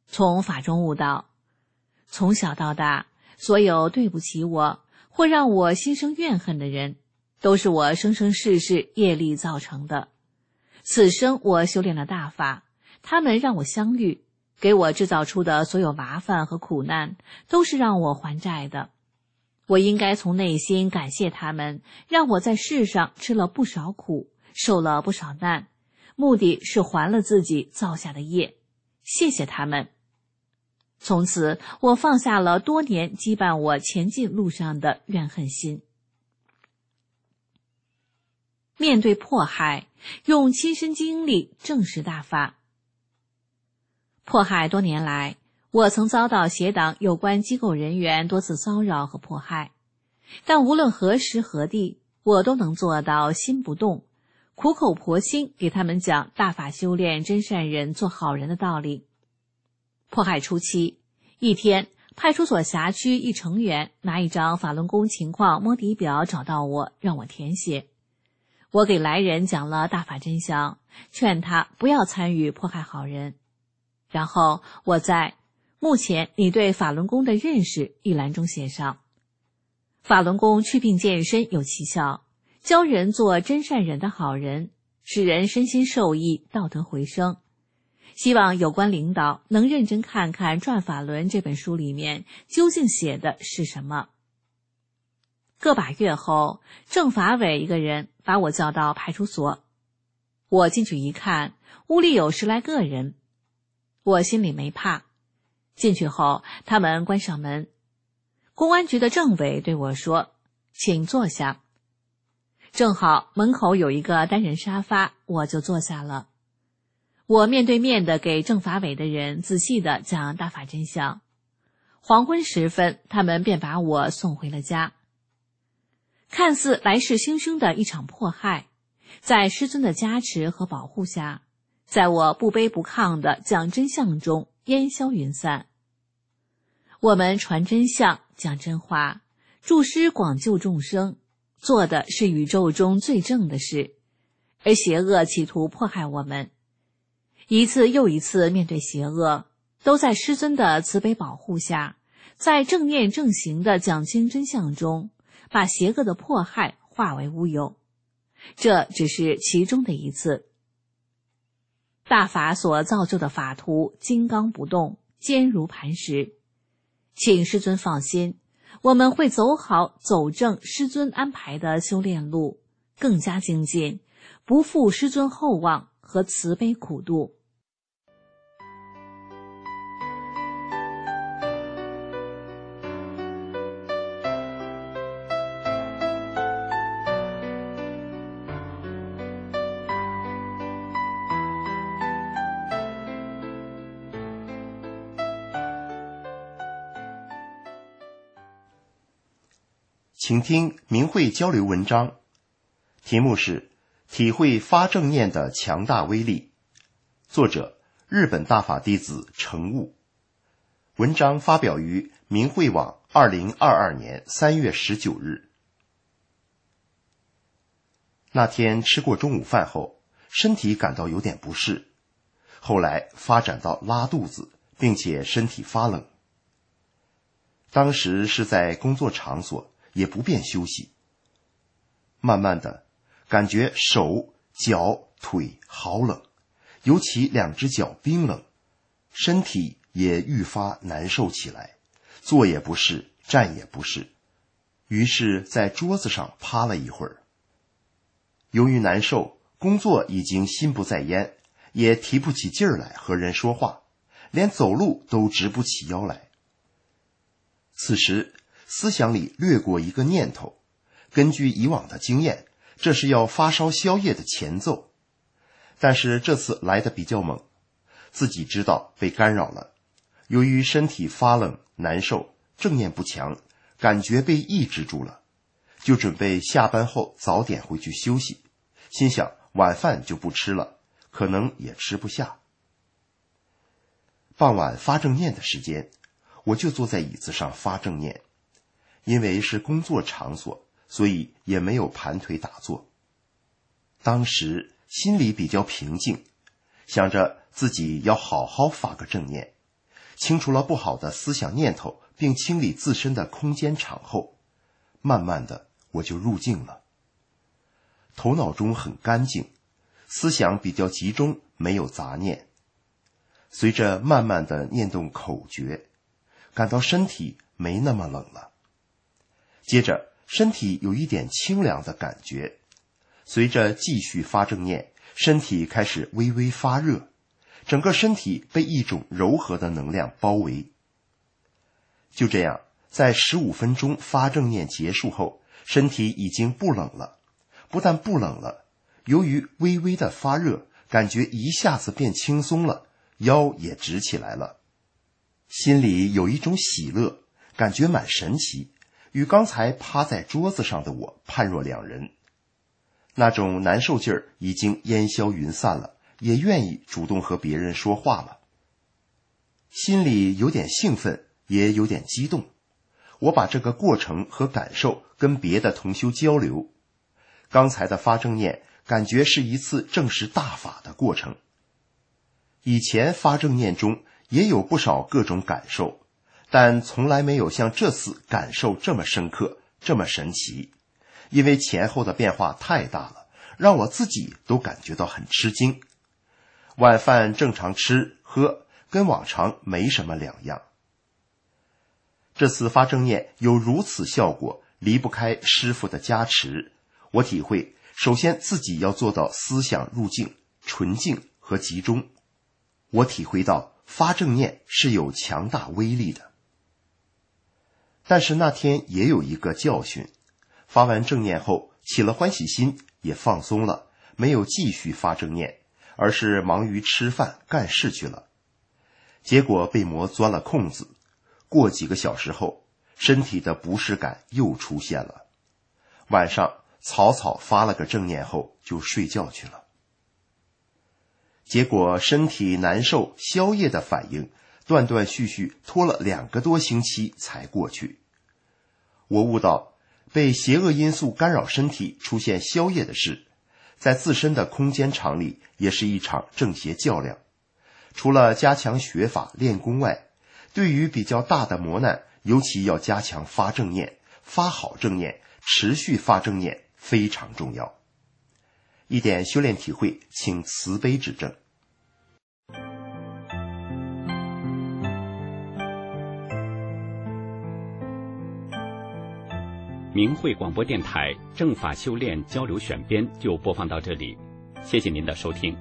从法中悟道，从小到大，所有对不起我或让我心生怨恨的人，都是我生生世世业力造成的。此生我修炼了大法，他们让我相遇，给我制造出的所有麻烦和苦难，都是让我还债的。我应该从内心感谢他们，让我在世上吃了不少苦，受了不少难，目的是还了自己造下的业。谢谢他们。从此，我放下了多年羁绊我前进路上的怨恨心。面对迫害，用亲身经历证实大法。迫害多年来，我曾遭到邪党有关机构人员多次骚扰和迫害，但无论何时何地，我都能做到心不动，苦口婆心给他们讲大法修炼真善人做好人的道理。迫害初期，一天，派出所辖区一成员拿一张法轮功情况摸底表找到我，让我填写。我给来人讲了大法真相，劝他不要参与迫害好人。然后我在目前你对法轮功的认识一栏中写上，法轮功祛病健身有奇效，教人做真善人的好人，使人身心受益，道德回升。希望有关领导能认真看看《转法轮》这本书里面究竟写的是什么。个把月后，政法委一个人把我叫到派出所。我进去一看，屋里有十来个人。我心里没怕。进去后，他们关上门。公安局的政委对我说：“请坐下。”正好门口有一个单人沙发，我就坐下了。我面对面的给政法委的人仔细的讲大法真相。黄昏时分，他们便把我送回了家。看似来势汹汹的一场迫害，在师尊的加持和保护下，在我不卑不亢的讲真相中烟消云散。我们传真相，讲真话，助师广救众生，做的是宇宙中最正的事，而邪恶企图迫害我们。一次又一次面对邪恶，都在师尊的慈悲保护下，在正念正行的讲清真相中，把邪恶的迫害化为乌有。这只是其中的一次。大法所造就的法图金刚不动，坚如磐石。请师尊放心，我们会走好走正师尊安排的修炼路，更加精进，不负师尊厚望和慈悲苦度。 请听明慧交流文章，题目是体会发正念的强大威力，作者日本大法弟子程悟。文章发表于明慧网二零二二年三月十九日。那天吃过中午饭后，身体感到有点不适，后来发展到拉肚子，并且身体发冷。当时是在工作场所，也不便休息。慢慢的，感觉手、脚、腿好冷，尤其两只脚冰冷，身体也愈发难受起来，坐也不是，站也不是。于是在桌子上趴了一会儿。由于难受，工作已经心不在焉，也提不起劲儿来和人说话，连走路都直不起腰来。此时思想里掠过一个念头，根据以往的经验，这是要发烧消夜的前奏。但是这次来得比较猛，自己知道被干扰了。由于身体发冷难受，正念不强，感觉被抑制住了，就准备下班后早点回去休息，心想晚饭就不吃了，可能也吃不下。傍晚发正念的时间，我就坐在椅子上发正念。因为是工作场所，所以也没有盘腿打坐。当时心里比较平静，想着自己要好好发个正念， 清除了不好的思想念头，并清理自身的空间场后，慢慢的我就入静了。头脑中很干净，思想比较集中，没有杂念。随着慢慢的念动口诀，感到身体没那么冷了。接着身体有一点清凉的感觉，随着继续发正念，身体开始微微发热，整个身体被一种柔和的能量包围。就这样，在十五分钟发正念结束后，身体已经不冷了。不但不冷了，由于微微的发热，感觉一下子变轻松了，腰也直起来了。心里有一种喜乐，感觉蛮神奇，与刚才趴在桌子上的我判若两人。那种难受劲儿已经烟消云散了，也愿意主动和别人说话了。心里有点兴奋，也有点激动。我把这个过程和感受跟别的同修交流。刚才的发正念感觉是一次证实大法的过程。以前发正念中也有不少各种感受，但从来没有像这次感受这么深刻，这么神奇。因为前后的变化太大了，让我自己都感觉到很吃惊。晚饭正常吃喝，跟往常没什么两样。这次发正念有如此效果，离不开师父的加持。我体会，首先自己要做到思想入静、纯净和集中。我体会到发正念是有强大威力的。但是那天也有一个教训，发完正念后起了欢喜心，也放松了，没有继续发正念，而是忙于吃饭干事去了。结果被魔钻了空子，过几个小时后，身体的不适感又出现了。晚上草草发了个正念后就睡觉去了。结果身体难受宵夜的反应断断续续拖了两个多星期才过去。我悟到被邪恶因素干扰身体出现宵夜的事，在自身的空间场里也是一场正邪较量。除了加强学法练功外，对于比较大的磨难，尤其要加强发正念，发好正念，持续发正念非常重要。一点修炼体会，请慈悲指正。 明慧广播电台正法修炼交流选编就播放到这里，谢谢您的收听。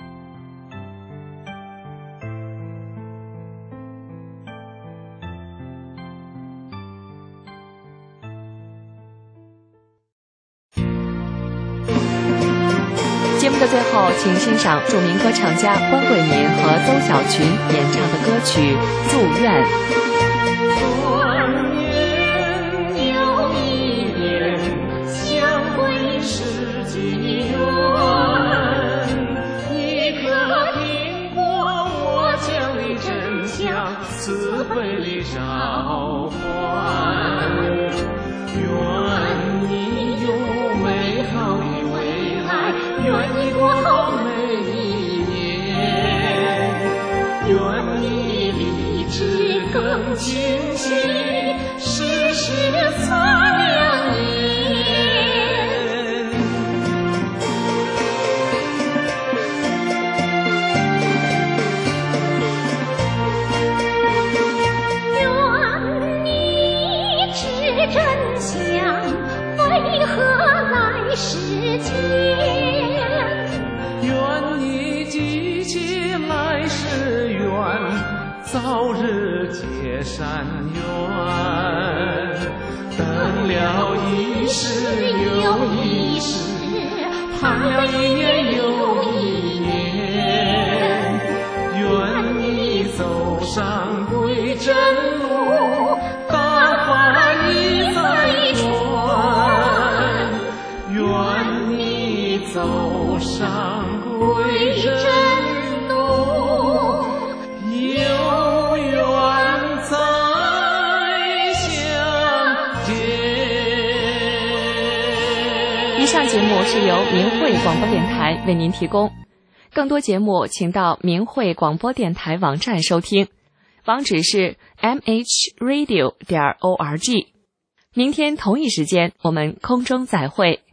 节目的最后，请欣赏著名歌唱家关慧敏和邹小群演唱的歌曲《祝愿》。 慈悲里召唤，愿你有美好的未来，愿你过好每一年，愿你理智更清晰，时时擦亮眼。真相为何来世间？愿你记起来世缘，早日结善缘。等了一世又一世，盼了一年又一年。愿你走上归真路，大法一再传，愿你走上归真路，有缘再相见。 以上节目是由明慧广播电台为您提供，更多节目请到明慧广播电台网站收听。 网址是 m h radio 点 org。明天同一时间，我们空中再会。